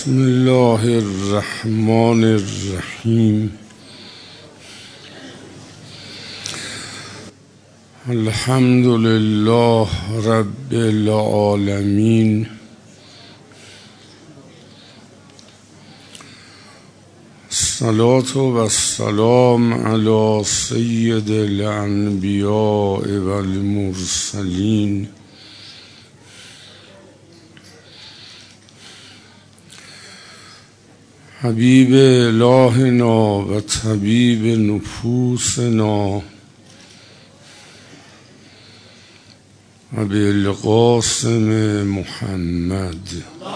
بسم الله الرحمن الرحیم. الحمد لله رب العالمین. الصلاة و السلام علی سید الانبیاء و المرسلین حبیب الهنا و طبیب نفوسنا و بالقاسم محمد.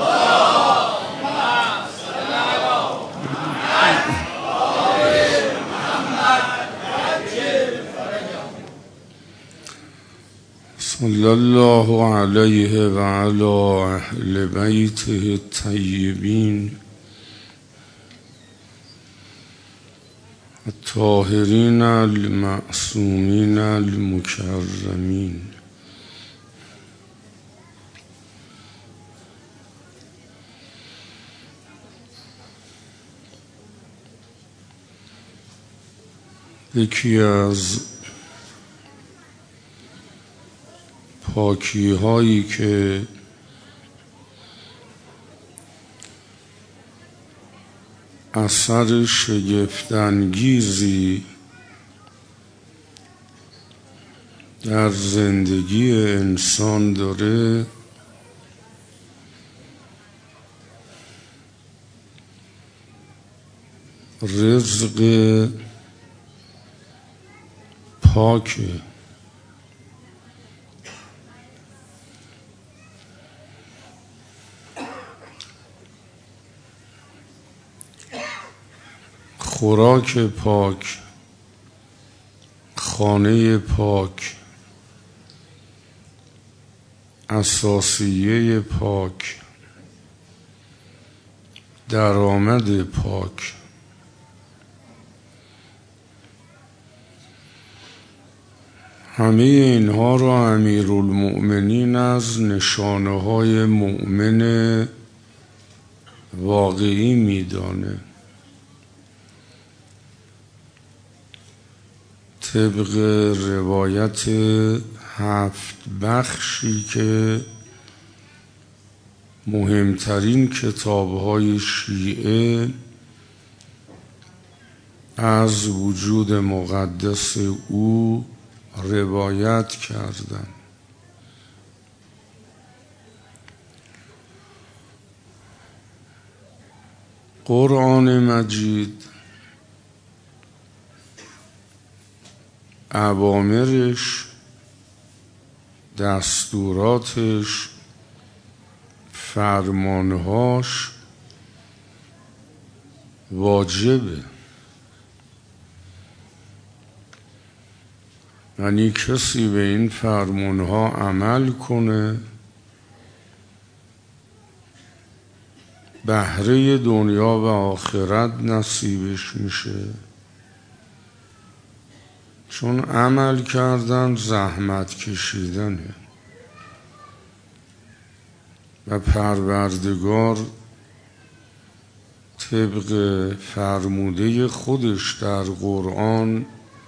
صلی الله علیه و علی اهل بیته الطیبین الطاهرین المعصومین المکرمین. یکی از پاکی هایی که اثر شگفت‌انگیزی در زندگی انسان داره رزق پاکه. خوراک پاک، خانه پاک، اساسیه پاک، درآمد پاک. همه اینها را امیرالمؤمنین از نشانه های مؤمن واقعی میدانه. طبق روایت 7 بخشی که مهمترین کتاب‌های شیعه از وجود مقدس او روایت کردند. قرآن مجید اوامرش، دستوراتش، فرمانهاش واجبه. یعنی کسی به این فرمانها عمل کنه بهره دنیا و آخرت نصیبش میشه، چون عمل کردن زحمت کشیدنه و پروردگار طبق فرموده خودش در قرآن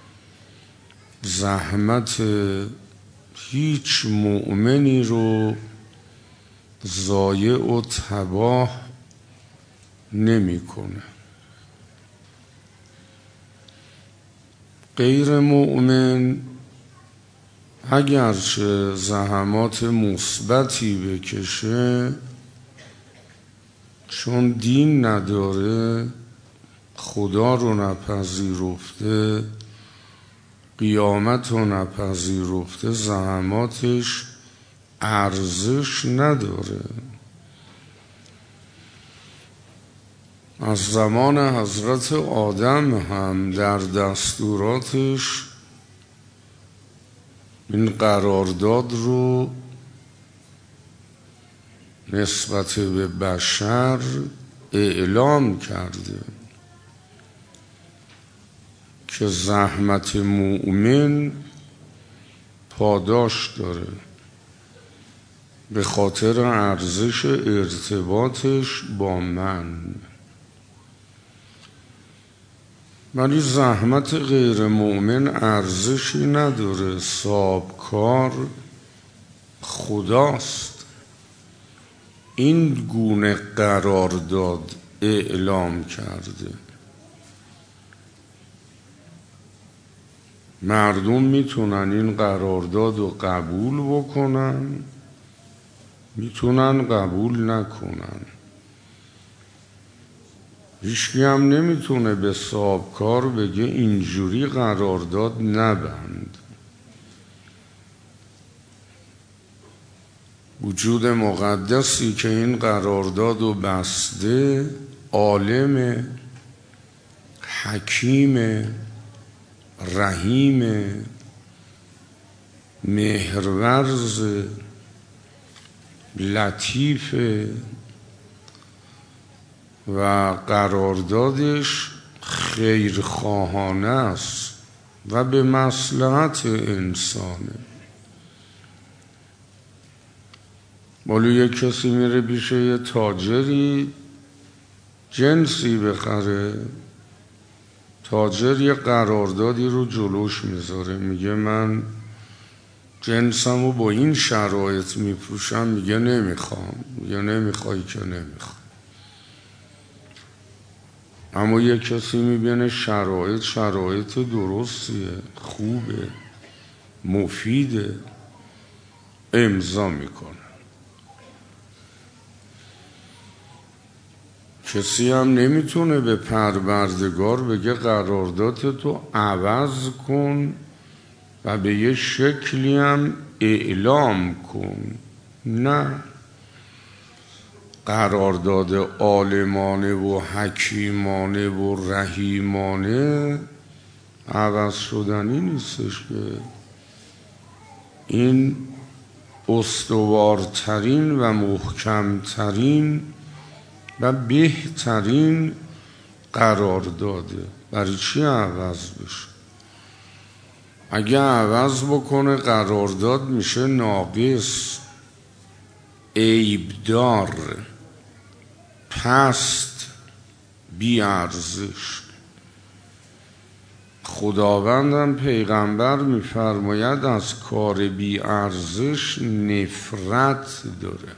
زحمت هیچ مؤمنی رو ضایع و تباه نمی‌کنه. غیر مؤمن اگرچه زحمات مثبتی بکشه، چون دین نداره، خدا رو نپذیرفته، قیامت رو نپذیرفته، زحماتش ارزش نداره. از زمان حضرت آدم هم در دستوراتش این قرارداد رو نسبت به بشر اعلام کرده که زحمت مؤمن پاداش داره. به خاطر ارزش ارتباطش با من. ولی زحمت غیر مؤمن ارزشی نداره. صاحبکار خداست. این گونه قرارداد اعلام کرده. مردم میتونن این قرارداد رو قبول بکنن، میتونن قبول نکنن. هیچکی هم نمیتونه به صاحبکار بگه اینجوری قرارداد نبند. وجود مقدسی که این قرارداد رو بسته عالم، حکیم، رحیم، مهرورز، لطیف و قراردادش خیرخواهانه است و به مصلحت انسانه. ولی یک کسی میره پیش یه تاجری جنسی بخره، تاجر یه قراردادی رو جلوش میذاره، میگه من جنسمو با این شرایط میفروشم، میگه نمیخوام. میگه نمیخوای که نمیخوام. اما یه کسی میبینه شرایط درستیه، خوبه، مفیده، امضا میکنه. کسی هم نمیتونه به پروردگار بگه قرارداد تو عوض کن و به یه شکلی هم اعلام کن. نه، قرارداد عالمانه و حکیمانه و رحیمانه عوض شدنی نیستش که. این استوارترین و محکمترین و بهترین قرارداده. برای چی عوض بشه؟ اگه عوض بکنه قرارداد میشه ناقص، عیبدار، پست، بی ارزش. خداوندم پیغمبر میفرماید از کار بی ارزش نفرت داره.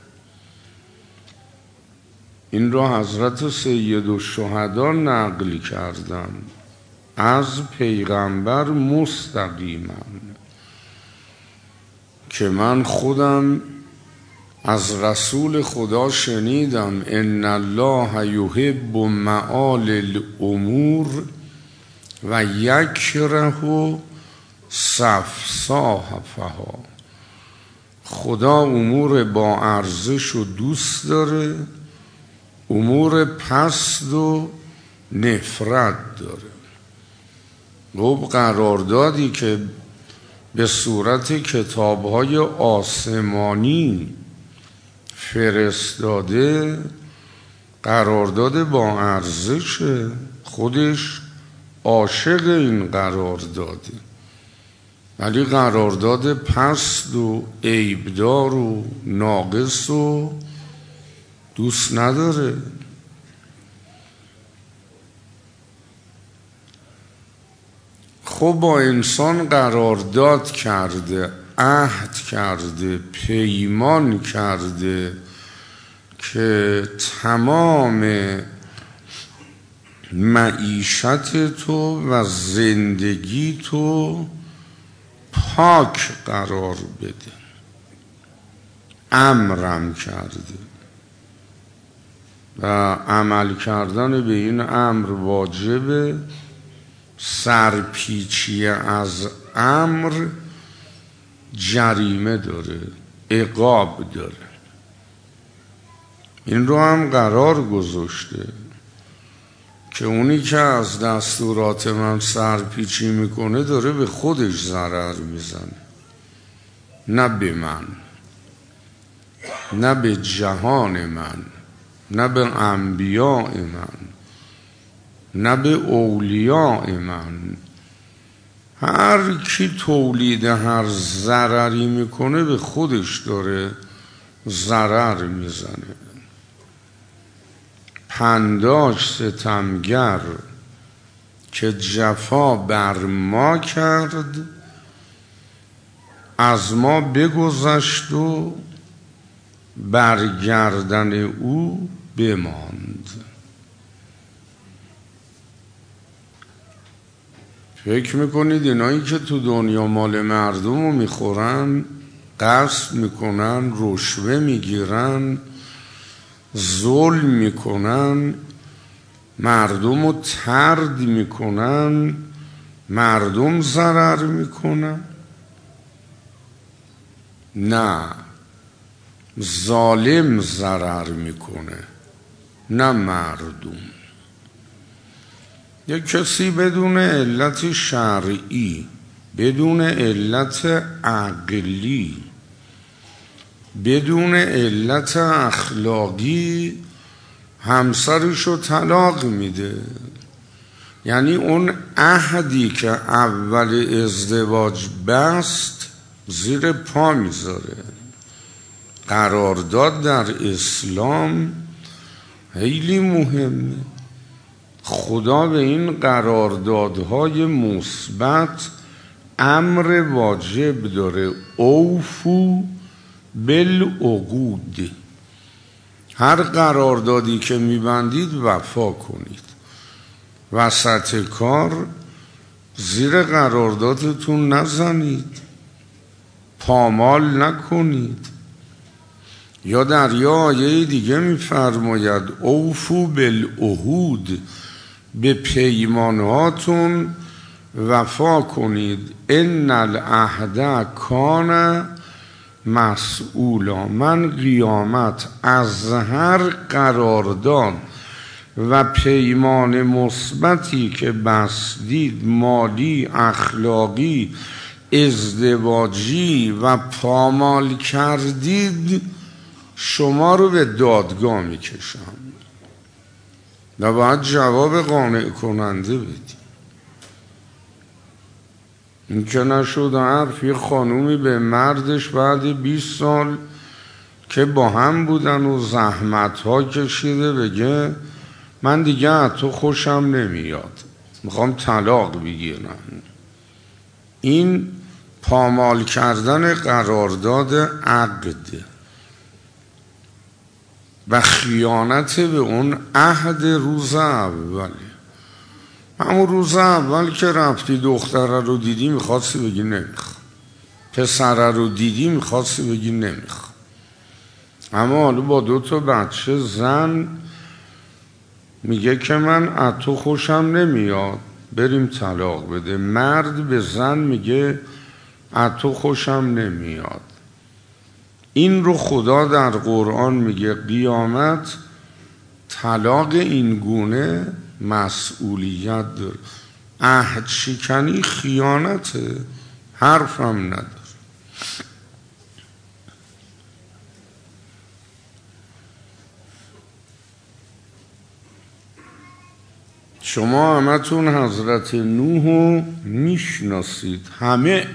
این را حضرت سید الشهدا نقل کردن از پیغمبر مستقیما، که من خودم از رسول خدا شنیدم ان الله یحب معال الامور و یکره سفساطها. خدا امور با ارزش رو دوست داره، امور پست و نفرت داره. خب قراردادی که به صورت کتاب‌های آسمانی فرستاده قرارداد با ارزشه، خودش عاشق این قرارداده، ولی قرارداد پست و عیبدار و ناقص و دوست نداره. خب با انسان قرارداد کرده، عهد کرده، پیمان کرده که تمام معیشت تو و زندگی تو پاک قرار بده. امرم کرده و عمل کردن به این امر واجبه. سرپیچی از امر جریمه داره، عقاب داره. این رو هم قرار گذاشته که اونی که از دستورات من سرپیچی میکنه داره به خودش ضرر میزنه، نه به من، نه به جهان من، نه به انبیاء من، نه به اولیاء من. هر کی تولید هر ضرری میکنه به خودش داره ضرر میزنه. پنداش ستمگر که جفا بر ما کرد، از ما بگذشت و برگردن او بماند. فکر میکنید اینایی که تو دنیا مال مردم رو میخورن، غصب میکنن، رشوه میگیرن، ظلم میکنن، مردم رو طرد میکنن، مردم ضرر میکنن؟ نه، ظالم ضرر میکنه، نه مردم. یک کسی بدون علت شرعی، بدون علت عقلی، بدون علت اخلاقی همسرشو طلاق میده. یعنی اون عهدی که اول ازدواج بست زیر پا میذاره. قرارداد در اسلام خیلی مهمه. خدا به این قراردادهای مثبت امر واجب داره: اوفو بالعقود. هر قراردادی که میبندید وفا کنید. وسط کار زیر قراردادتون نزنید، پامال نکنید. یا در یه آیه دیگه میفرماید اوفو بالعهود، به پیمانهاتون وفا کنید. ان العهد کان مسئولا. من قیامت از هر قرارداد و پیمان مثبتی که بستید، مالی، اخلاقی، ازدواجی و پامال کردید، شما رو به دادگاه میکشم و باید جواب قانع کننده بدید. این که نشد حرف یه خانومی به مردش بعد 20 سال که با هم بودن و زحمت ها کشیده بگه من دیگه از تو خوشم نمیاد، میخوام طلاق بگیرم. این پامال کردن قرارداد عقد و خیانت به اون عهد روز اوله. همون روز اول که رفتی دختره رو دیدی میخواستی بگی نمیخوام، پسره رو دیدی میخواستی بگی نمیخوام، اما حالا با 2 تا بچه زن میگه که من از تو خوشم نمیاد، بریم طلاق بده. مرد به زن میگه از تو خوشم نمیاد. این رو خدا در قرآن میگه قیامت طلاق این گونه مسئولیت داره. عهد شکنی خیانته، حرفم نداره. شما همتون حضرت نوح میشناسید. همه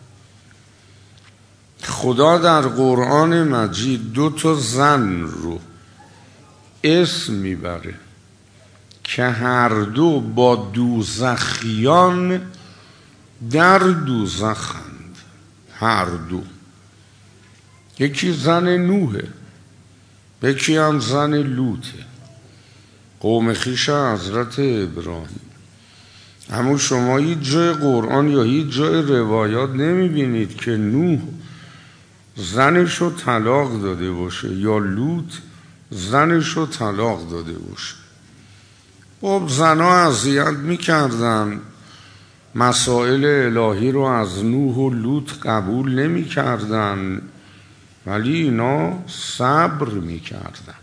خدا در قرآن مجید 2 تا زن رو اسم میبره که هر دو با دوزخیان در دوزخند. هر دو. یکی زن نوحه، یکی هم زن لوطه، قوم خویش حضرت ابراهیم. اما شما هیچ جای قرآن یا هیچ جای روایات نمیبینید که نوح زنش رو طلاق داده باشه یا لوط زنش رو طلاق داده باشه. خب زنها اذیت میکردن، مسائل الهی رو از نوح و لوط قبول نمیکردن، ولی اینا صبر میکردن،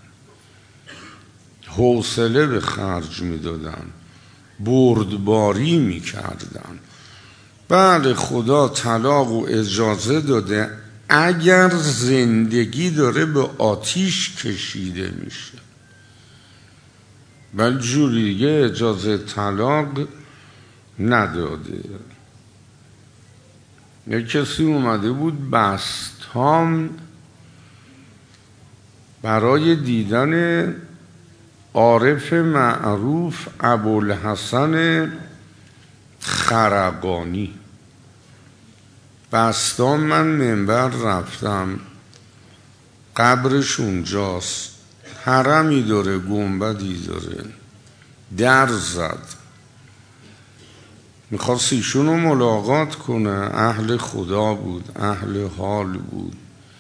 حوصله به خرج میدادن، بردباری میکردن. بعد خدا طلاق و اجازه داده اگر زندگی داره به آتیش کشیده میشه، ولی جوری دیگه اجازه طلاق نداده. یک کسی اومده بود بستام برای دیدن عارف معروف ابوالحسن خرقانی. بسطام من منبر رفتم، قبرش اونجاست، حرمی داره، گنبدی داره. در زد، میخواست ایشون رو ملاقات کنه، اهل خدا بود، اهل حال بود.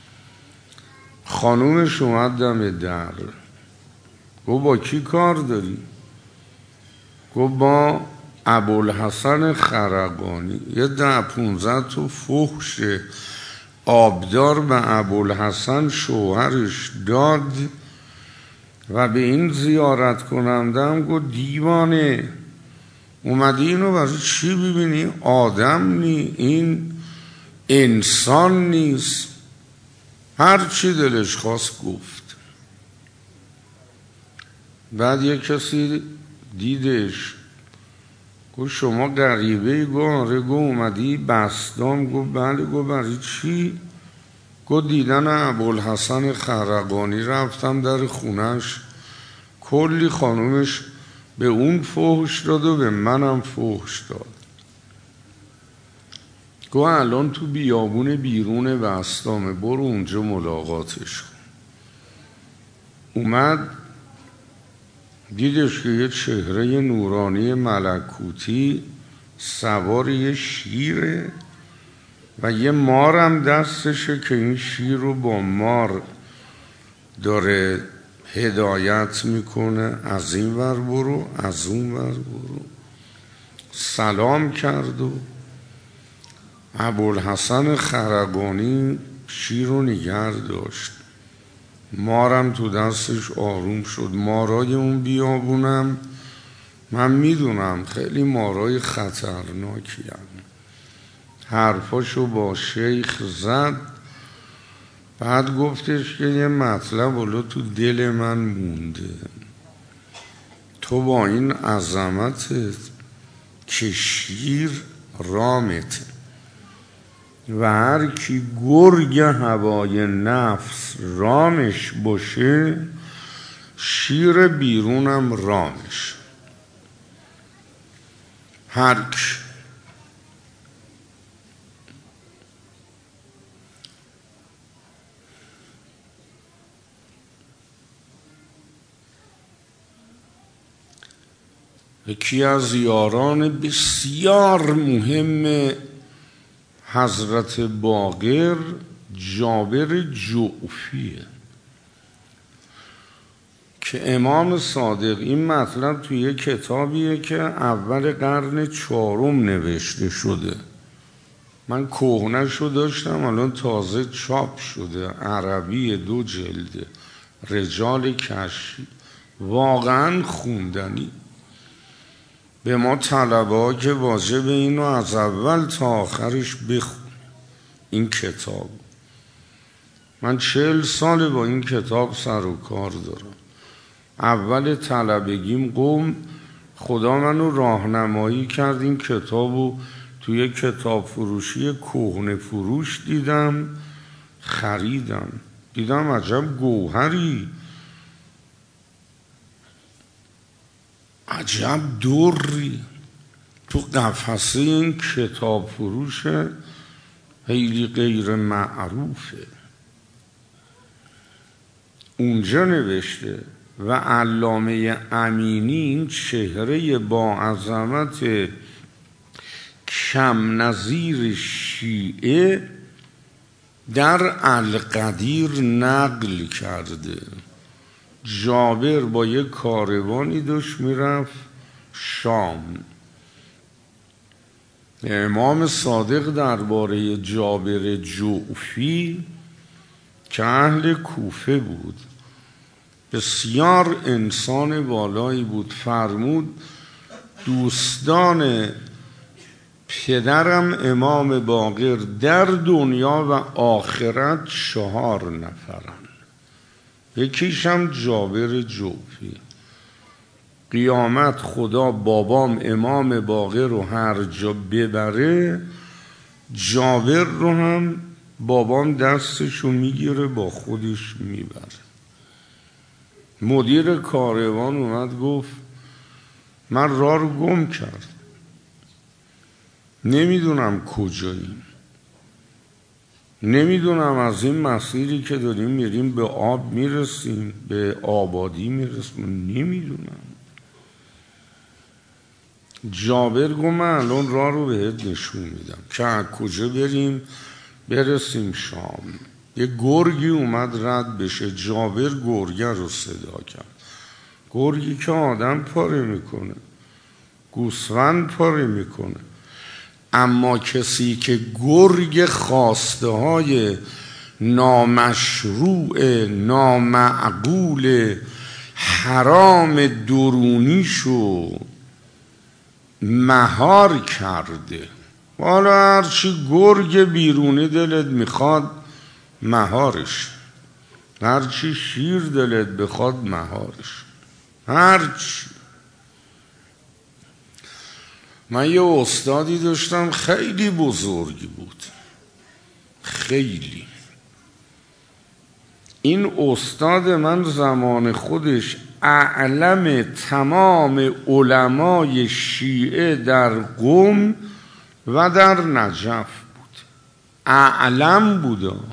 خانومش اومد دم در، گفت با کی کار داری؟ گفت با ابوالحسن خرقانی. یه 10-15 تا فحش آبدار به ابوالحسن شوهرش داد و به این زیارت کننده هم گفت دیوانه، اومدی اینو برای چی ببینی؟ آدم نی، این انسان نیست. هر چی دلش خواست گفت. بعد یک کسی دیدش، گفت شما غریبه؟ گفت آره. گفت اومدی بسطام؟ گفت بله. گفت برای چی؟ گفت دیدن ابوالحسن خرقانی رفتم در خونش، کلی خانومش به اون فحش داد و به منم فحش داد. گفت الان تو بیابون بیرون بسطامه، برو اونجا ملاقاتش کن. اومد دیدش که یه چهره نورانی ملکوتی سوار یه شیره و یه مارم دستشه که این شیر رو با مار داره هدایت میکنه، از این ور برو، از اون ور برو. سلام کرد و ابوالحسن خرقانی شیر رو نگه داشت، مارم تو دستش آروم شد. مارای اون بیابونم من میدونم خیلی مارای خطرناکی هم. حرفاشو با شیخ زد. بعد گفتش که یه مطلب حالا تو دل من مونده، تو با این عظمتت که شیر رامت و هر کی گرگ هوای نفس رامش باشه، شیر بیرونم رامش. هر کی یکی از یاران بسیار مهم حضرت باقر جابر جعفیه که امام صادق این مطلب توی یه کتابیه که اول قرن 4 نوشته شده. من کهنه‌شو داشتم، الان تازه چاپ شده، عربی، 2 جلده، رجال کشفی، واقعا خوندنی. به ما طلبه ها که واجب اینو از اول تا آخرش بخون این کتاب. من 40 سال با این کتاب سر و کار دارم. اول طلبگیم قوم خدا منو راهنمایی کرد، این کتابو توی کتاب فروشی کهنه فروش دیدم، خریدم. دیدم عجب گوهری، عجب دری تو قفسه این کتاب فروش خیلی غیر معروفه. اونجا نوشته و علامه امینی این چهره با عظمت کم نظیر شیعه در القدیر نقل کرده. جابر با یک کاروانی داشت میرفت شام. امام صادق درباره جابر جعفی که اهل کوفه بود، بسیار انسان والایی بود، فرمود دوستان پدرم امام باقر در دنیا و آخرت 4 نفرن، یکیشم جابر جعفی. قیامت خدا بابام امام باقر رو هر جا ببره، جابر رو هم بابام دستشو میگیره با خودش میبره. مدیر کاروان اومد گفت من راه رو گم کردم، نمیدونم کجاییم، نمیدونم از این مسیری که داریم میریم به آب میرسیم، به آبادی میرسیم، نمیدونم. جابر گفت من الان راه رو بهت نشون میدم که از کجا بریم برسیم شام. یه گرگی اومد رد بشه، جابر گرگه رو صدا کرد. گرگی که آدم پاره میکنه، گوسفند پاره میکنه، اما کسی که گرگ خواسته های نامشروع نامعقول حرام درونیشو مهار کرده، حالا هرچی گرگ بیرونی دلت میخواد مهارش، هرچی شیر دلت بخواد مهارش، هرچی. من یه استادی داشتم خیلی بزرگی بود، خیلی. این استاد من زمان خودش اعلم تمام علمای شیعه در قم و در نجف بود، اعلم بود.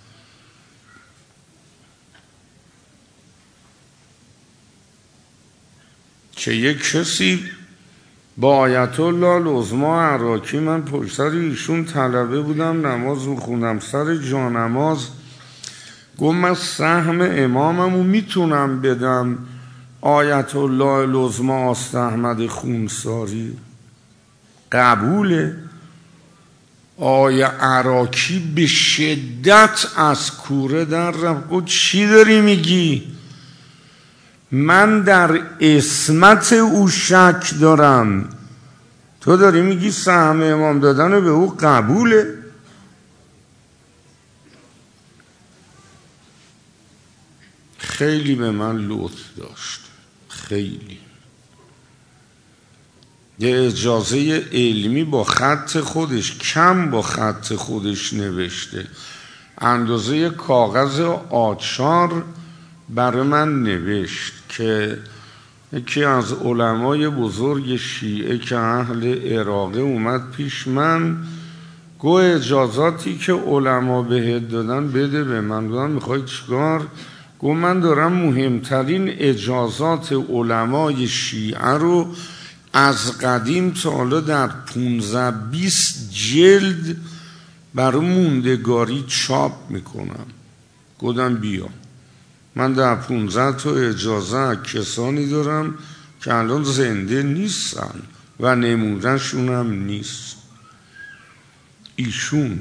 که یک کسی با آیت الله العظمی عراقی، من پشت سر ایشون طلبه بودم نماز میخوندم، سر جانماز گفت من سهم اماممو میتونم بدم آیت الله العظمی آست احمد خونساری؟ قبوله؟ آیه عراقی به شدت از کوره در رفت، گفت چی داری میگی؟ من در عصمت او شک دارم، تو داری میگی سهم امام دادن به او قبوله؟ خیلی به من لطف داشت، خیلی. یه اجازه علمی با خط خودش، کم با خط خودش نوشته، اندازه کاغذ آچار برای من نوشت که یکی از علمای بزرگ شیعه که اهل عراقه اومد پیش من، گو اجازاتی که علما بهت دادن بده به من. گفتم میخوای چیکار؟ گو من دارم مهمترین اجازات علمای شیعه رو از قدیم تا حالا در 15-20 جلد برای موندگاری چاپ میکنم. گفتم بیا، من در 15 تا اجازه کسانی دارم که الان زنده نیستن و نمونهشون هم نیست. ایشون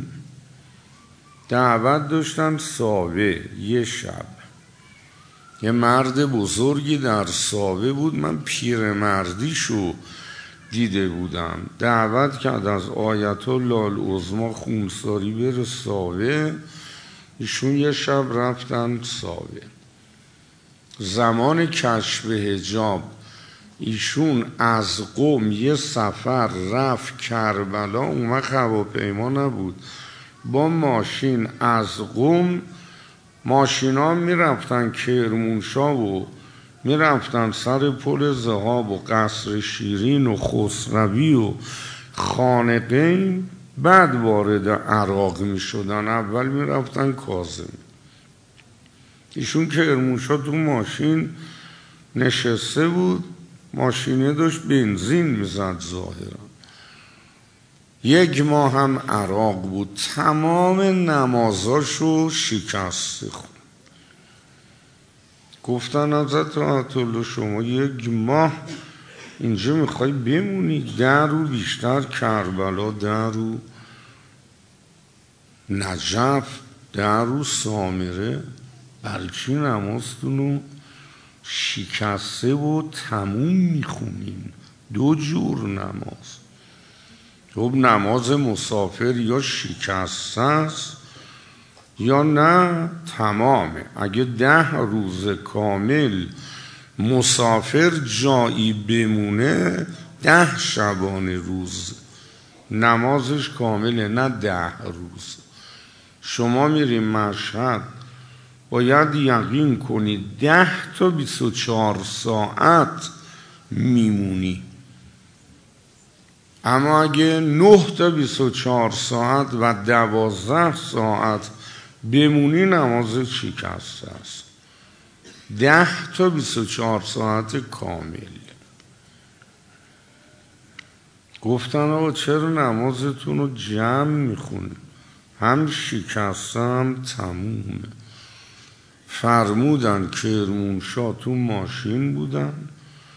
دعوت داشتن ساوه، یه شب یه مرد بزرگی در ساوه بود، من پیرمردیشو دیده بودم، دعوت کرد از آیت الله العظمی خونساری بره ساوه. ایشون یه شب رفتن ساوه. زمان کشف حجاب ایشون از قم یه سفر رفت کربلا، اومد هواپیما نبود، با ماشین از قم ماشینا میرفتن کرمانشاه و میرفتن سر پل ذهاب و قصر شیرین و خسروی و خانقین، بعد وارد عراق میشدن، اول میرفتن کاظم. ایشون کرمانشاه تو ماشین نشسته بود، ماشینه داشت بنزین میزد ظاهرا. 1 ماه هم عراق بود، تمام نمازاشو شکسته خون. گفتن حضرت آیت الله شما 1 ماه اینجا میخوای بمونی؟ 10 روز بیشتر کربلا، 10 روز نجف، 10 روز سامره، برای چی نمازتونو شکسته و تموم میخونین؟ 2 جور نماز. خب نماز مسافر یا شکسته است یا نه تمامه. اگه 10 روز کامل مسافر جایی بمونه 10 شبانه روز نمازش کامله، نه 10 روز. شما میریم مشهد باید یقین کنی 10 تا 24 ساعت میمونی. اما اگه 9 تا 24 ساعت و 12 ساعت بمونی نماز شکسته است. 10 تا 24 ساعت کامل. گفتن آقا چرا نمازتون رو جمع میخونی؟ هم شکسته هم تمومه. فرمودن کرمانشاه تو ماشین بودن،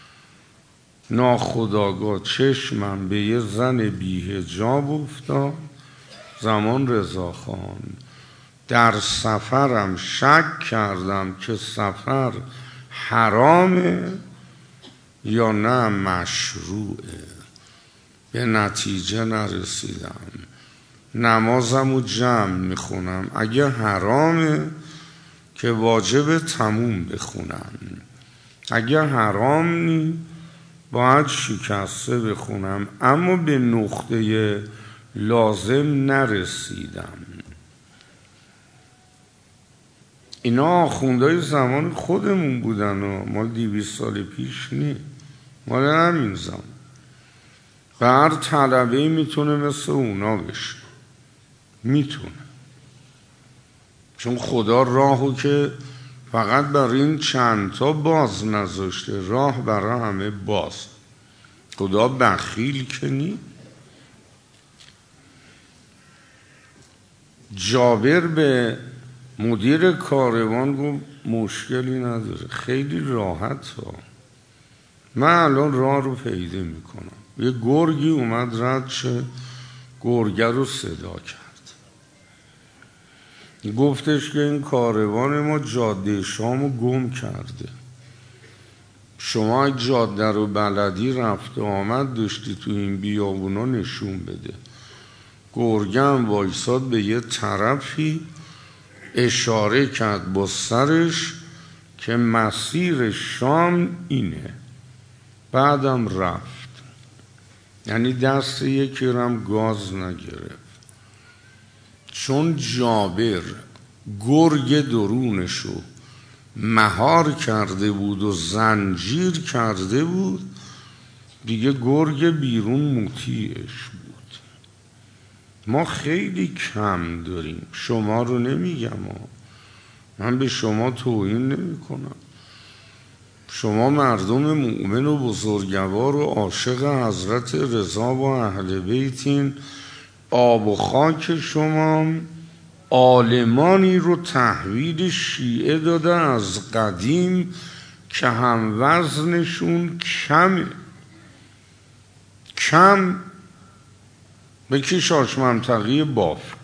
ناخودآگاه چشمم به یه زن بی‌حجاب افتاد. زمان رضاخان در سفرم شک کردم که سفر حرامه یا نه مشروعه. به نتیجه نرسیدم. نمازم رو جمع میخونم. اگه حرامه که واجب تموم بخونم، اگه حرام نی باید شکسته بخونم. اما به نقطه لازم نرسیدم. اینا آخوندهای زمان خودمون بودن و مال 200 سال پیش نی، مال همین زمان. و هر طلبه‌ای میتونه مثل اونا بشه، میتونه. چون خدا راهو که فقط برای این چند تا باز نذاشته، راه برای همه باز. خدا بخیل که نی. جابر به مدیر کاروان گفت مشکلی نداره، خیلی راحت ها، من الان راه رو پیدا میکنم. یه گرگی اومد رد شه، گرگه رو صدا کرد. گفتش که این کاروان ما جاده شامو گم کرده، شما جاده رو بلدی رفت و آمد داشتی تو این بیابونا نشون بده. گرگه هم وایساد به یه طرفی اشاره کرد با سرش که مسیر شام اینه. بعدم رفت. یعنی دست یکی رم گاز نگرفت. چون جابر گرگ درونشو مهار کرده بود و زنجیر کرده بود، دیگه گرگ بیرون مطیعش بود. ما خیلی کم داریم. شما رو نمیگم، من به شما توهین نمی کنم. شما مردم مؤمن و بزرگوار و عاشق حضرت رضا و اهل بیتین. آب و خاک شما عالمانی رو تحویل شیعه داده از قدیم که هم وزنشون کمه. کم بکی شاش منطقی بافقی.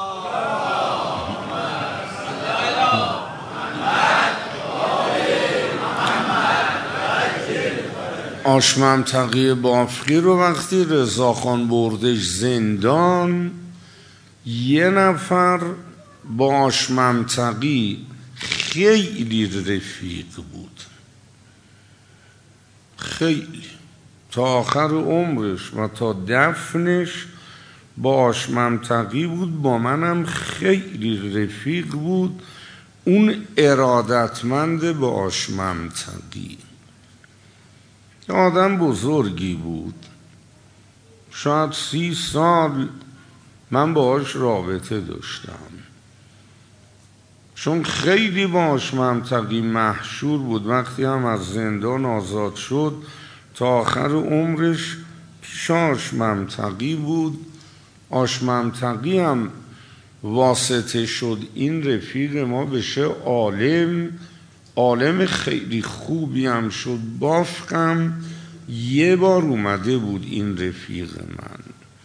آش منطقی بافقی رو وقتی رضاخان بردش زندان، یه نفر با آش منطقی خیلی رفیق بود، خیلی تا آخر عمرش و تا دفنش با آش منطقی بود. با منم خیلی رفیق بود. اون ارادتمند با آش منطقی، آدم بزرگی بود. شاید 30 سال من باهاش رابطه داشتم، چون خیلی با آش منطقی محشور بود. وقتی هم از زندان آزاد شد تا آخر عمرش پیش آش منطقی بود. آش منطقی هم واسطه شد این رفیق ما بشه عالم. عالم خیلی خوبی هم شد. بافقم یه بار اومده بود این رفیق من.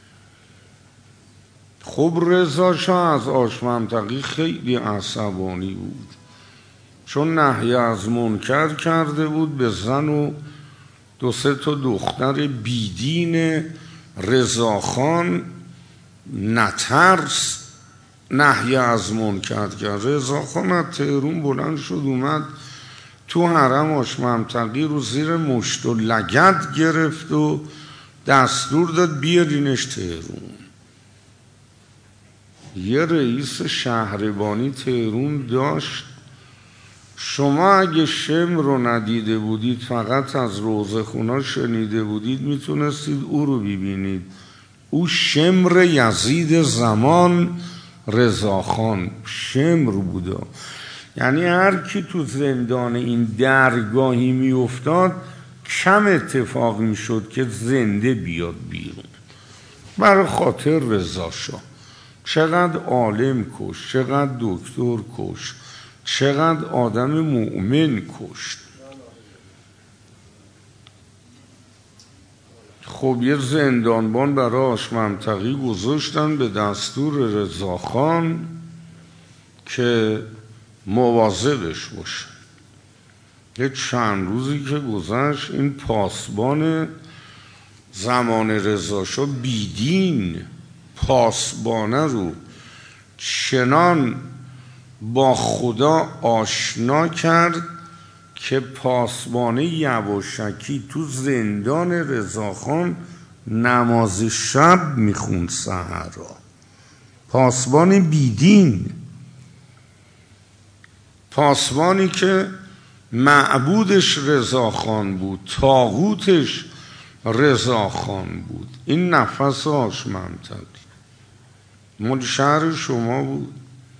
خب رضا شاه از آش منطقی خیلی عصبانی بود، چون نهی از منکر کرده بود به زن و 2-3 تا دختر بیدین رضاخان. نترس نهی از منکر کرد. رضاخان از تهرون بلند شد اومد تو حرم آش منطقی رو زیر مشت و لگد گرفت و دستور داد بیارینش تهرون. یه رئیس شهربانی تهرون داشت شما اگه شمر رو ندیده بودید، فقط از روضه خونا شنیده بودید، میتونستید او رو ببینید. او شمر یزید زمان رضاخان شمر بوده. یعنی هر کی تو زندان این درگاهی میافتاد کم اتفاق میشد که زنده بیاد بیرون. برای خاطر رضا شاه چقدر عالم کش، چقدر دکتر کش، چقدر آدم مؤمن کشت. خب یه زندانبان برای آش منطقی گذاشتن به دستور رضاخان که مواظبش باشه. یه چند روزی که گذشت این پاسبان زمان رضا شاه بیدین پاسبانه رو چنان با خدا آشنا کرد که پاسبان یواشکی تو زندان رضاخان نماز شب میخوند سحرا. پاسبان بیدین، پاسبانی که معبودش رضاخان بود، طاغوتش رضاخان بود. این نفس آش منطقی مال شهر شما بود.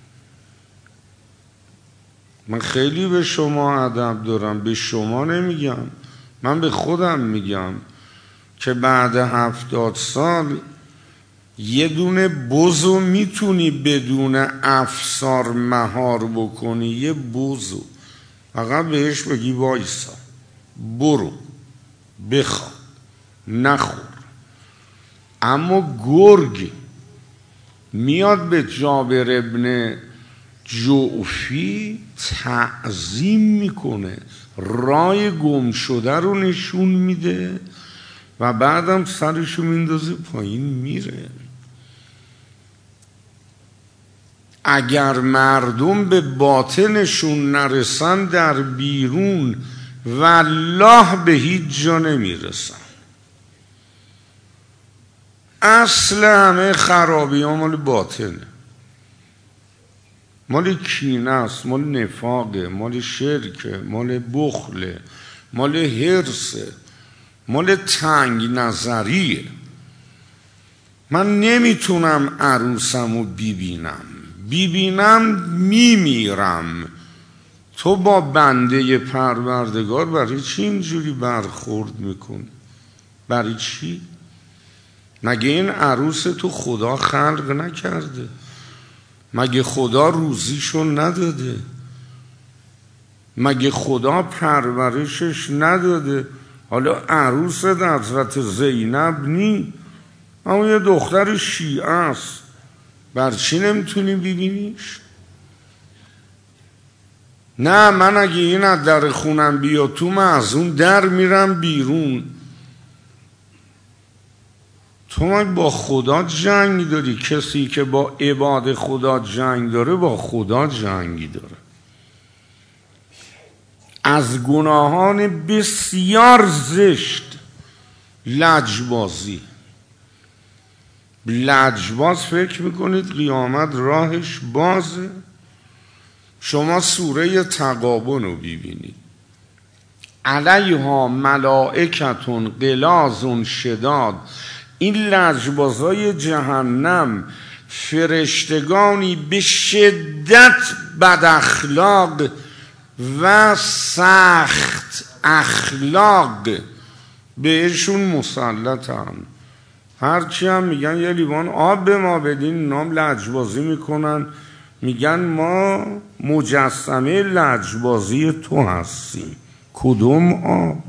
من خیلی به شما ادب دارم، به شما نمیگم، من به خودم میگم که بعد 70 سال یه دونه بزو میتونی بدون افسار مهار بکنی. یه بزو فقط بهش بگی وایسا، برو، بخواب، نخور. اما گرگ میاد به جابر ابن جعفی تعظیم میکنه، رای گم شده رو نشون میده و بعدم سرشو میندازه پایین میره. اگر مردم به باطنشون نرسن در بیرون والله به هیچ جا نمیرسن. اصل همه خرابی ها مال باطنه، مال کینه است، مال نفاقه، مال شرکه، مال بخله، مال حرصه، مال تنگ نظریه. من نمیتونم عروسمو ببینم میمیرم. تو با بنده پروردگار برای چی اینجوری برخورد میکنی؟ برای چی؟ مگه این عروس تو خدا خلق نکرده؟ مگه خدا روزیشو نداده؟ مگه خدا پرورشش نداده؟ حالا عروس حضرت زینب نی، اما یه دختر شیعه است، بر چی نمیتونی ببینیش؟ نه من اگه این از در خونم بیا تو، من از اون در میرم بیرون. تو من با خدا جنگ داری. کسی که با عباد خدا جنگ داره با خدا جنگی داره. از گناهان بسیار زشت لجبازی. لجباز فکر میکنید قیامت راهش بازه؟ شما سوره تغابن رو ببینید، علیها ملائکتون غلاظ شداد. این لجبازای جهنم فرشتگانی به شدت بد اخلاق و سخت اخلاق بهشون مسلطن. هرچی هم میگن یه لیوان آب به ما بدین، نام لجبازی میکنن، میگن ما مجسمه لجبازی تو هستیم. کدوم آب؟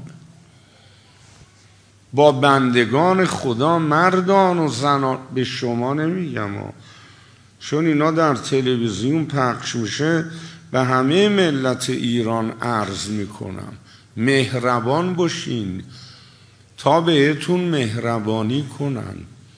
با بندگان خدا مردان و زنان، به شما نمیگم چون اینا در تلویزیون پخش میشه، به همه ملت ایران عرض میکنم مهربان باشین تا بهتون مهربانی کنن.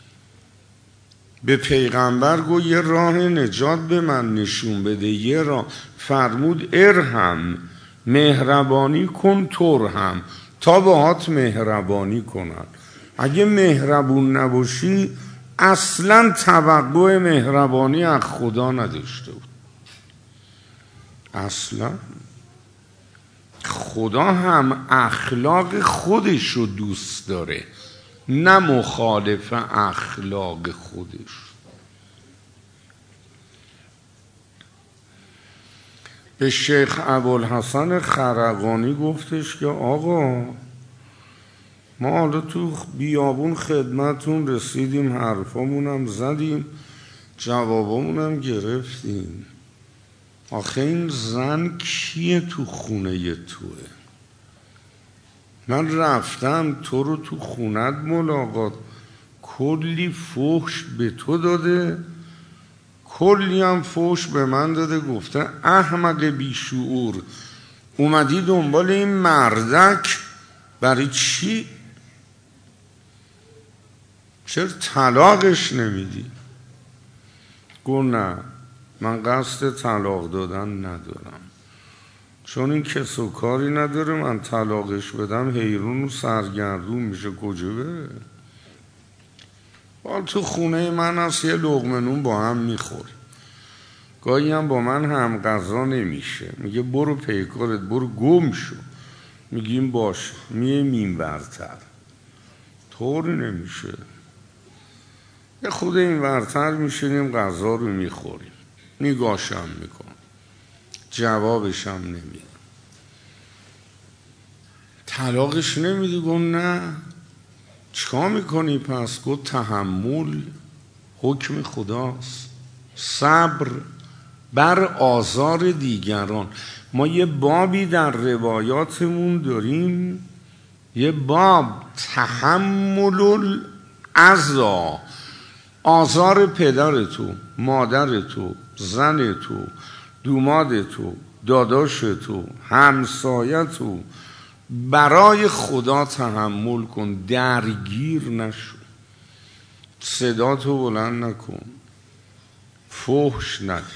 به پیغمبر گو یه راه نجات به من نشون بده، یه راه. فرمود ارحم، مهربانی کن ترحم، تا باهات مهربانی کنن. اگه مهربون نباشی اصلا توقع مهربانی از خدا نداشته بود. اصلا خدا هم اخلاق خودش رو دوست داره، نه مخالف اخلاق خودش. به شیخ ابوالحسن خرقانی گفتش که آقا ما حالا تو بیابون خدمتون رسیدیم، حرفامونم زدیم، جوابامونم گرفتیم، آخه این زن کیه تو خونه توه؟ من رفتم تو رو تو خونت ملاقات، کلی فحش به تو داده، کلی هم فحش به من داده، گفته احمق بیشعور اومدی دنبال این مردک برای چی؟ چرا طلاقش نمیدی؟ گفت نه من قصد طلاق دادن ندارم، چون این کس و کاری نداره، من طلاقش بدم حیرون و سرگردون میشه، کجا بره؟ حال تو خونه من هست، یه لقمه نون با هم میخوریم، گاهی هم با من هم غذا نمیشه، میگه برو پیکارت، برو گم شو، میگیم باش، میم این برتر، طوری نمیشه، یه خود این ورتر میشینیم غذا رو میخوریم، نگاشم میکنم، جوابشم نمیدم. طلاقش نمیدی؟ گفت نه. چیکار میکنی پس؟ گفت تحمل حکم خداست، صبر بر آزار دیگران. ما یه بابی در روایاتمون داریم، یه باب تحمل العزا، آزار پدر تو، مادر تو، زن تو، دوماد تو، داداش تو، همسایه تو، برای خدا تحمل کن، درگیر نشو، صدا تو بلند نکن، فحش نده.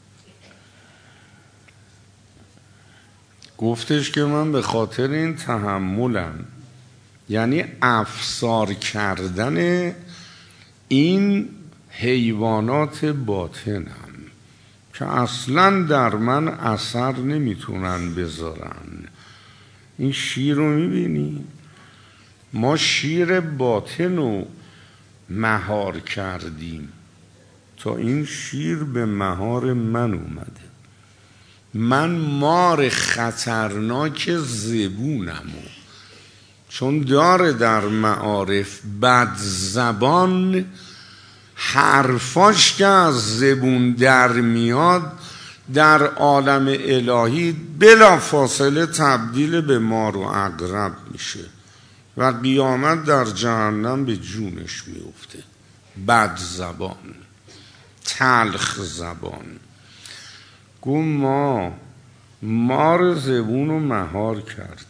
گفتش که من به خاطر این تحملم، یعنی افسار کردن این حیوانات باطنم که اصلا در من اثر نمیتونن بذارن. این شیر رو میبینی؟ ما شیر باطن رو مهار کردیم تا این شیر به مهار من اومده. من مار خطرناک زبونمو، چون داره در معارف بد زبان، حرفاش که از زبون در میاد در عالم الهی بلا فاصله تبدیل به مار و عقرب میشه و قیامت در جهنم به جونش میفته. بد زبان، تلخ زبان. گو ما مار زبون رو مهار کردیم،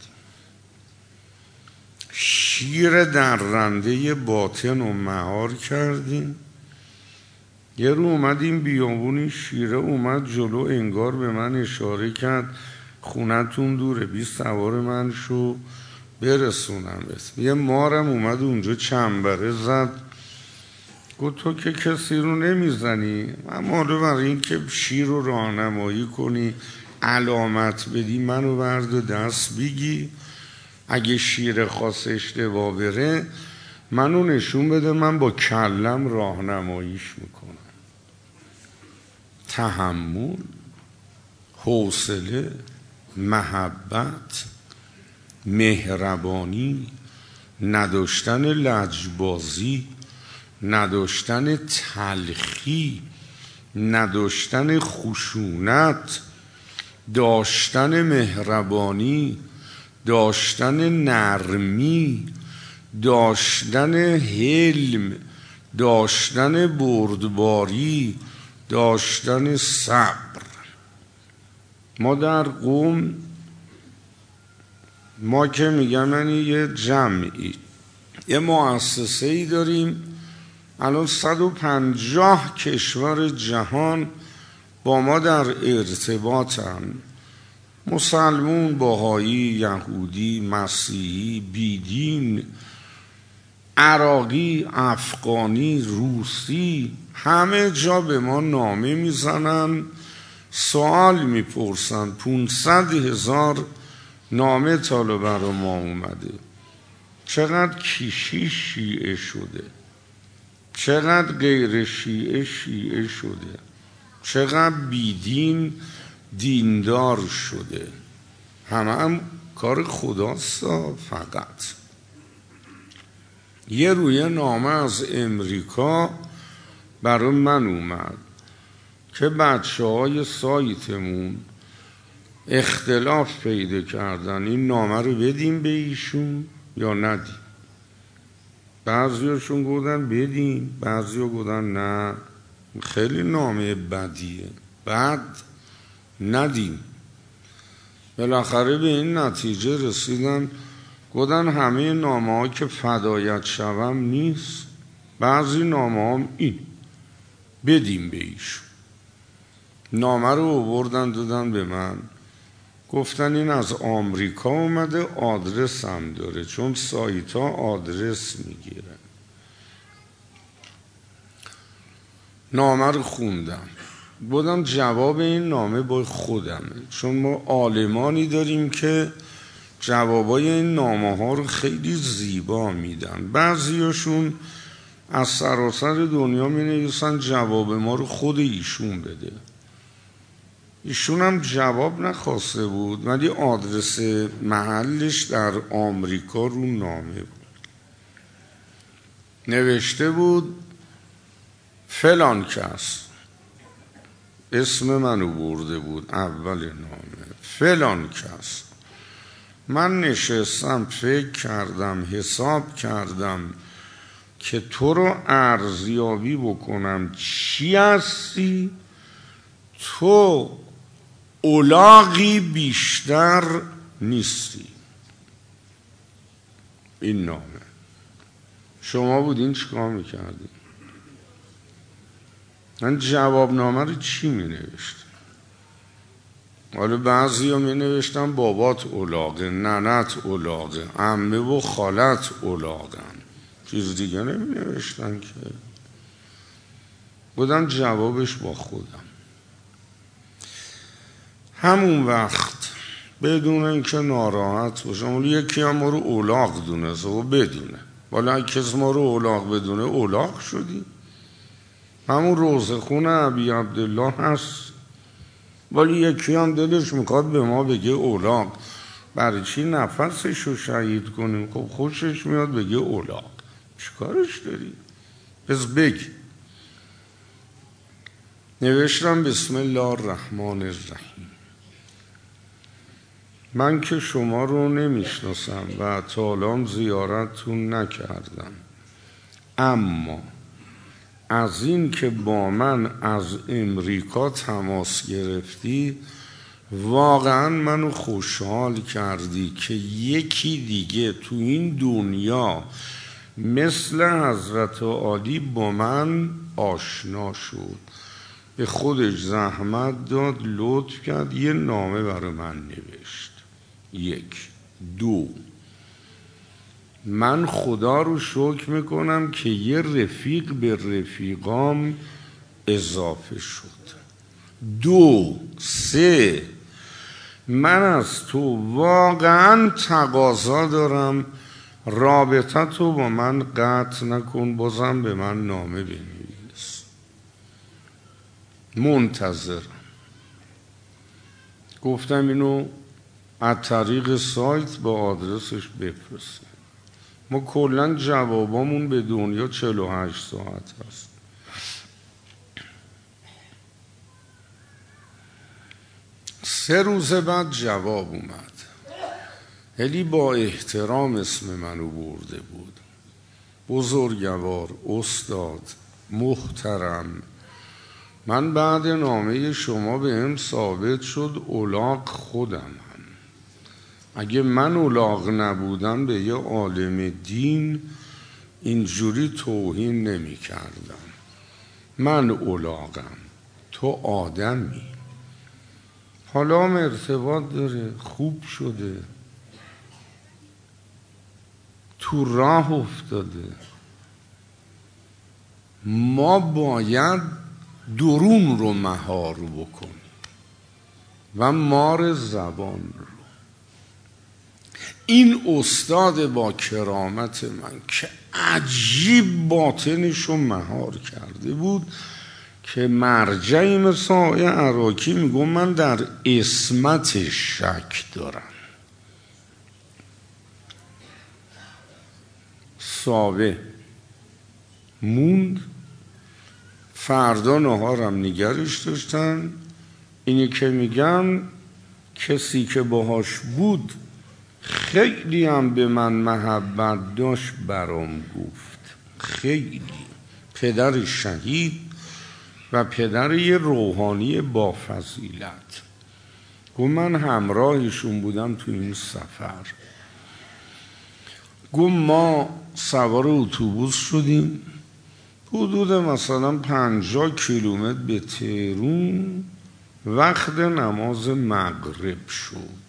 شیر درنده باطن رو مهار کردیم. یه رو اومدیم بیابونی، شیره اومد جلو، انگار به من اشاره کرد خونتون دوره، بی سوار من شو برسونم. یه مارم اومد اونجا چنبره زد، گفت تو که کسی رو نمیزنی، اما برای این که شیر رو راهنمایی کنی، علامت بدی، منو برد و دست بگی، اگه شیر خاص اشتباه بره منو نشون بده، من با کلم راهنماییش میکنم. تحمل، حوصله، محبت، مهربانی، نداشتن لجبازی، نداشتن تلخی، نداشتن خشونت، داشتن مهربانی، داشتن نرمی، داشتن حلم، داشتن بردباری، داشتن صبر. ما در قوم، ما که میگم یعنی یه جمعی، یه مؤسسه‌ای داریم، الان 150 کشور جهان با ما در ارتباطن، مسلمون، بهایی، یهودی، مسیحی، بیدین، عراقی، افغانی، روسی، همه جا به ما نامه میزنن، سوال میپرسن. 500,000 نامه تالا برا ما اومده، چقدر کشی شیعه شده، چقدر غیر شیعه شده، چقدر بیدین دیندار شده. هم کار خداست. فقط یه روی نامه از امریکا برای من اومد که بچه های سایتمون اختلاف پیدا کردن، این نامه رو بدیم به ایشون یا ندیم. بعضیاشون گفتن بدیم، بعضیا گفتن نه خیلی نامه بدیه، بعد ندیم. بالاخره به این نتیجه رسیدن، گفتن همه نامه ها که فدایت شوم نیست، بعضی نامه هم این بدیم به ایشون. نامه رو آوردن دادن به من، گفتن این از آمریکا اومده، آدرس هم داره، چون سایت ها آدرس میگیرن. نامه رو خوندم، بودم جواب این نامه با خودمه، چون ما عالمانی داریم که جوابای این نامه ها رو خیلی زیبا میدن. بعضیاشون از سراسر دنیا می نویسن جواب ما رو خود ایشون بده. ایشون هم جواب نخواسته بود، ولی آدرس محلش در آمریکا رو نامه بود. نوشته بود فلان کس، اسم منو برده بود اول نامه، فلان کس، من نشستم فکر کردم حساب کردم که تو رو ارزیابی بکنم چی هستی. تو اولاغی بیشتر نیستی. این نامه شما بودین چیکار میکردین؟ من جواب نامه رو چی می نوشتم؟ حالا بعضی ها می نوشتم بابات اولاغه، ننت اولاغه، عمه و خالت اولاغن، چیز دیگه نمی نوشتن که. بودم جوابش با خودم. همون وقت بدون اینکه ناراحت باشم، ولی یکی هم ما رو اولاغ دونه و بدونه، ولی کس ما رو اولاغ بدونه اولاغ شدی. همون روزخون ابی عبدالله هست، ولی یکی هم دلش میخواد به ما بگه اولاغ. برای چی نفسش رو شهید کنیم؟ خب خوشش میاد بگه اولاغ، چیکارش داری؟ پس بگی. نوشتم بسم الله الرحمن الرحیم. من که شما رو نمیشناسم و تا الان زیارتتون نکردم، اما از این که با من از امریکا تماس گرفتی واقعا منو خوشحال کردی که یکی دیگه تو این دنیا مثل حضرت عالی با من آشنا شد. به خودش زحمت داد، لطف کرد، یه نامه برای من نوشت. 1 2 من خدا رو شکر میکنم که یه رفیق به رفیقام اضافه شد. 2 3 من از تو واقعا تقاضا دارم رابطه تو با من قطع نکن، بازم به من نامه بنویس، منتظرم. گفتم اینو از طریق سایت با آدرسش بفرستیم. ما کلن جوابامون به دنیا 48 ساعت هست. سه روز بعد جواب اومد. خیلی با احترام اسم منو برده بود. بزرگوار، استاد، محترم، من بعد نامه شما به هم ثابت شد اولاغ خودم. اگه من اولاغ نبودم به یه عالم دین اینجوری توهین نمی کردم. من اولاغم، تو آدمی. حالا هم ارتباط داره، خوب شده، تو راه افتاده. ما باید درون رو مهار بکنیم و مار زبان رو. این استاد با کرامت من که عجیب باطنشو مهار کرده بود که مرجعی مثل آقای عراقی میگم من در اسمتش شک دارم. ساوه موند، فردا نهارم نگرش داشتن. اینی که میگم کسی که باهاش بود خیلی هم به من محبت داشت برام گفت، خیلی پدر شهید و پدر یه روحانی با فضیلت. گفت من همراهشون بودم تو این سفر. گفت ما سوار اتوبوس شدیم، حدود مثلا 50 کیلومتر به تهران، وقت نماز مغرب شد.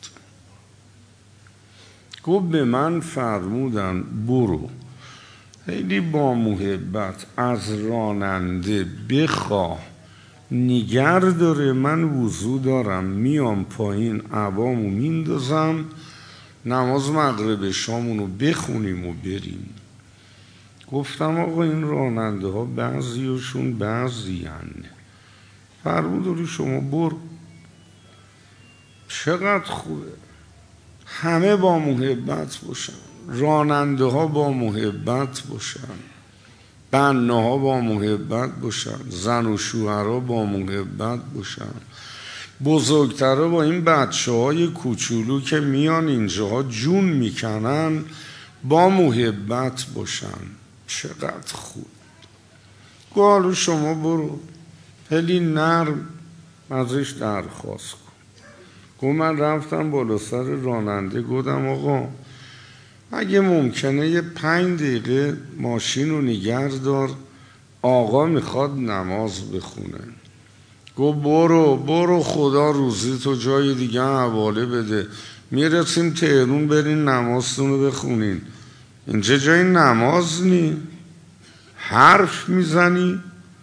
گفت به من فرمودن برو خیلی با محبت از راننده بخواه نگر داره، من وضو دارم میام پایین عبامو میندازم نماز مغرب شامونو بخونیم و بریم. گفتم آقا این راننده ها بعضیشون بعضیان. فرمود شما برو. چقدر خوبه همه با محبت باشن، راننده ها با محبت باشن، بنه ها با محبت باشن، زن و شوهرها با محبت باشن، بزرگترها با این بچه های کوچولو که میان اینجاها جون میکنن با محبت باشن. چقدر خوب. گالو شما برو خیلی نرم ازش درخواست کن. گفت من رفتم بالا سر راننده گفتم آقا اگه ممکنه یه 5 دقیقه ماشین رو نگه دار، آقا میخواد نماز بخونه. گفت برو خدا روزی تو جای دیگه حواله بده، میرسیم تهرون برین نمازتون رو بخونین، اینجا جای نماز نی، حرف میزنی.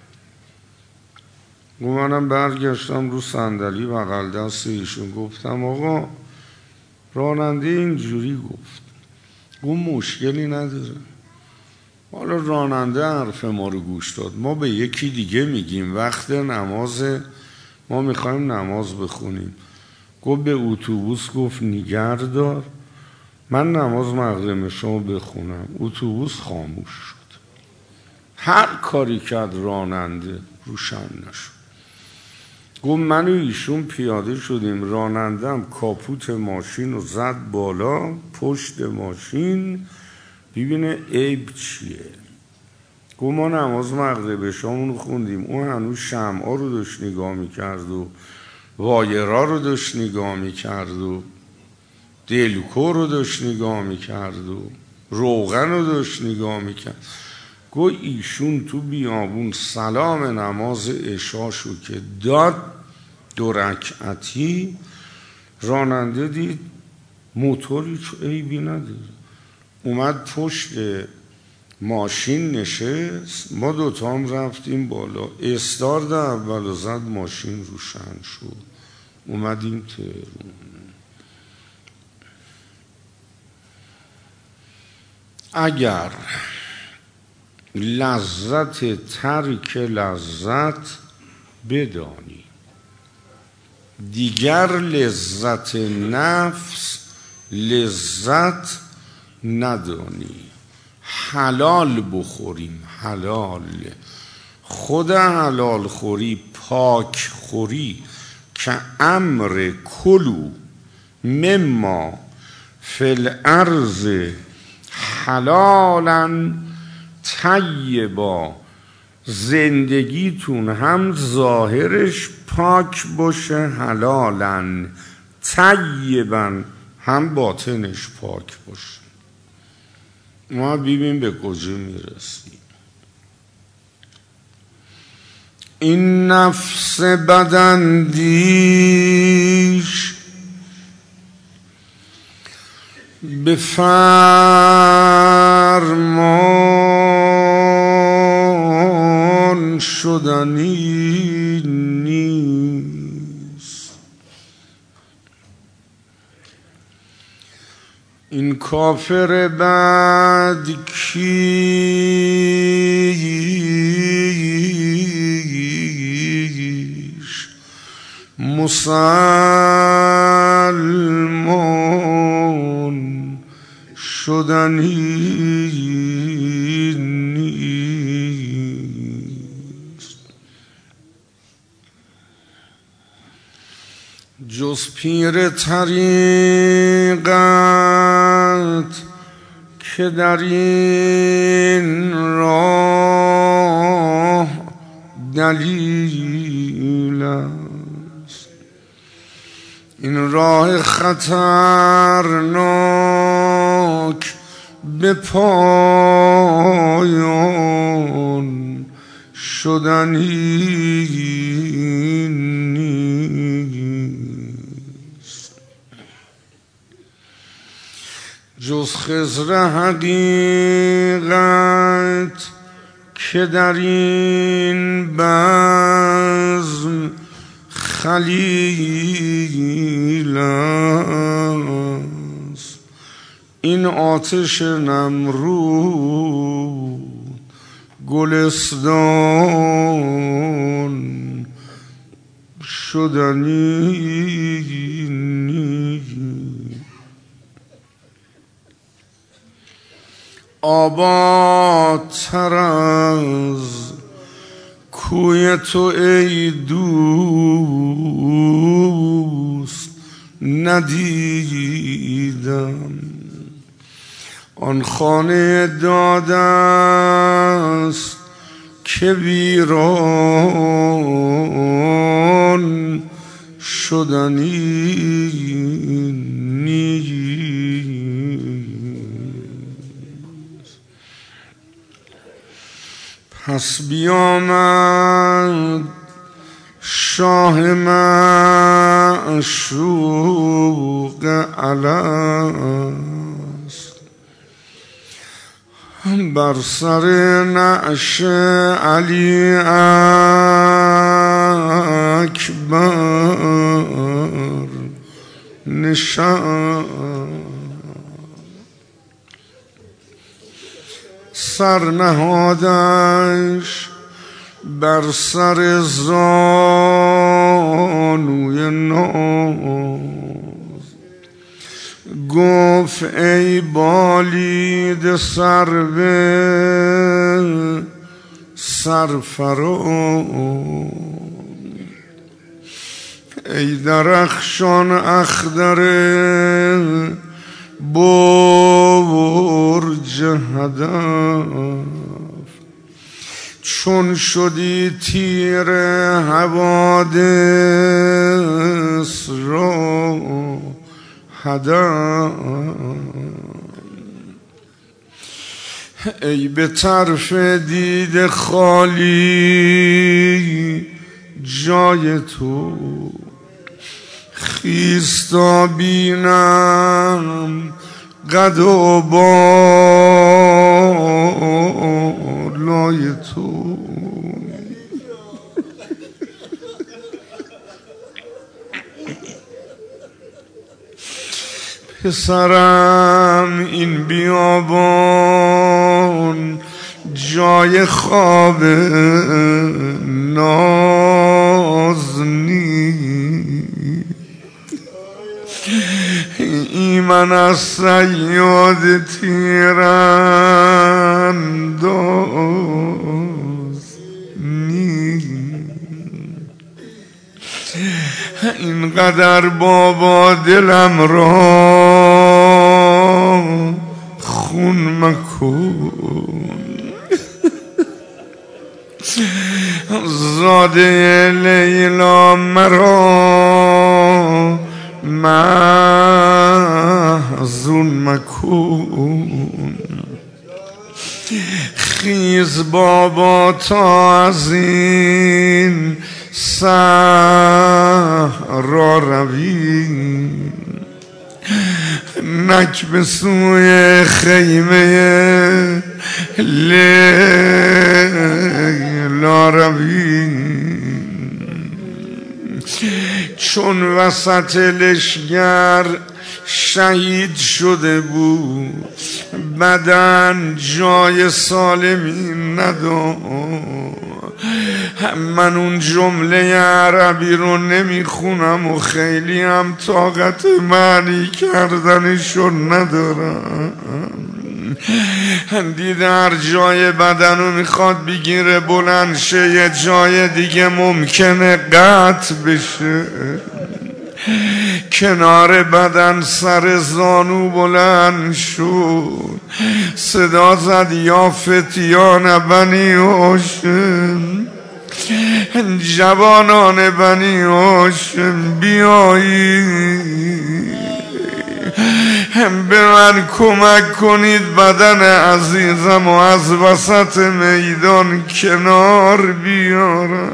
گفت منم برگشتم رو صندلی بغل دست ایشون گفتم آقا راننده اینجوری گفت مشکلی نداره. حالا راننده حرف ما رو گوش داد، ما به یکی دیگه میگیم وقت نمازه ما میخوایم نماز بخونیم. گفت به اتوبوس گفت نگر دار من نماز مغرب شما بخونم. اتوبوس خاموش شد. هر کاری کرد راننده روشن نشد. گفت من و ایشون پیاده شدیم، رانندم کاپوت ماشین رو زد بالا پشت ماشین ببینه عیب چیه. گفت ما نماز مغرب شامون رو خوندیم، اون هنوز شمعا رو داشت نگاه میکرد و وایرا رو داشت نگاه میکرد و دلکو رو داشت نگاه میکرد و روغن رو داشت نگاه میکرد. گفت ایشون تو بیابون سلام نماز عشاشو که داد 2 رکعتی، راننده دید موتوری چو عیبی نداره، اومد پشت ماشین نشست، ما دوتا هم رفتیم بالا، استارت اول زد ماشین روشن شد، اومدیم تهرون. اگر لذت ترک لذت بدانی دیگر لذت نفس لذت ندانی. حلال بخوریم، حلال، خود حلال خوری پاک خوری که امر کلو مما فی الارض حلالا طیبا، زندگیتون هم ظاهرش پاک باشه حلالا، طیبا هم باطنش پاک باشه. ما ببین به کجا میرسیم. این نفس بداندیش به فرمان شدنی نیست. این کافر بد کیش مسلمان شدنی نیست جز پیر طریقت که در این راه دلیل است این راه خطرناک به پایان شدنی نیست جز خضر حقیقت که در این بزم خلیل است این آتش نمرود گلستان شدنی نیست آبادتر از کوی تو ای دوست ندیدم آن خانه داده است که ویران شدنی نیست پس بیامد شاه معشوق الست بر سر نعش علی اکبر نشست سر نهادش بر سر زانوی ناز گفت ای بالید سرو سرفراز ای درخشان اخضر برج هدف چون شدی تیر حوادث را هدف ای به طرف دید خالی جای تو خیز تا بینم قد و بالای تو پسرم این بیابان جای خواب ناز نیست ایمن از صیاد تیرانداز نیست اینقدر بابا دلم را خون مکن زاده لیلا مرا محزون مکن خیز بابا تا از این صحرا رویم نک به سوی خیمه لیلا رویم چون وسط لشگر شهید شده بود، بدن جای سالمی نداشت. من اون جمله عربی رو نمیخونم و خیلی هم طاقت معنی کردنشو ندارم. دید هر جای بدن رو میخواد بگیره بلند شه، یه جای دیگه ممکنه قطع بشه. کنار بدن سر زانو بلند شد، صدا زد یا فتیان بنی هاشم، جوانان بنی هاشم بیایید به من کمک کنید بدن عزیزم و از وسط میدان کنار بیارم.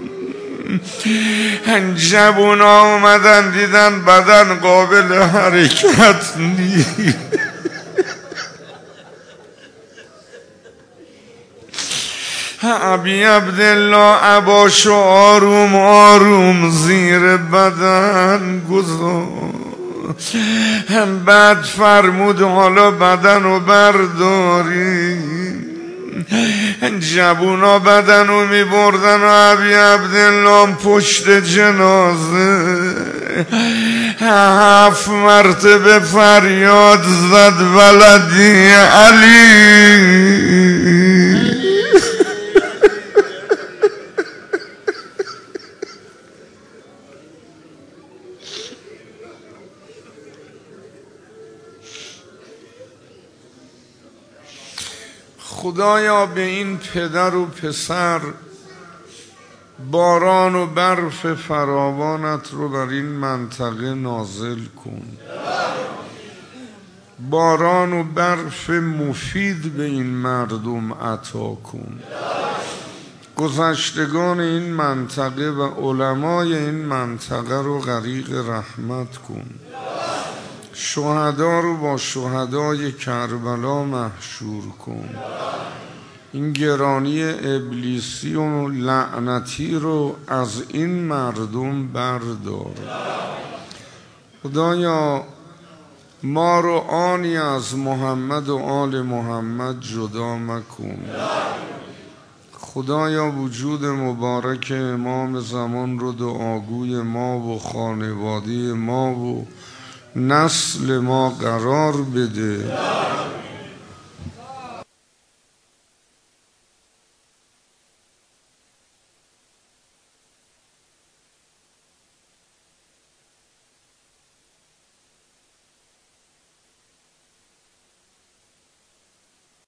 جوونا اومدن دیدن بدن قابل حرکت نیست. ابی عبدالله عباشو آروم آروم زیر بدن گذاشت. بعد فرمود حالا بدن رو برداری. جوونا بدن رو می بردن و ابی عبدالله پشت جنازه 7 مرتبه فریاد زد ولدی علی. خدایا به این پدر و پسر باران و برف فراوانت رو بر این منطقه نازل کن. باران و برف مفید به این مردم عطا کن. گذشتگان این منطقه و علمای این منطقه رو غریق رحمت کن. شهدا رو با شهدای کربلا محشور کن. این گرانی ابلیسی و لعنتی رو از این مردم بردار. خدایا ما رو آنی از محمد و آل محمد جدا مکن. خدایا وجود مبارک امام زمان رو دعاگوی ما و خانواده ما و نسل ما قرار بده.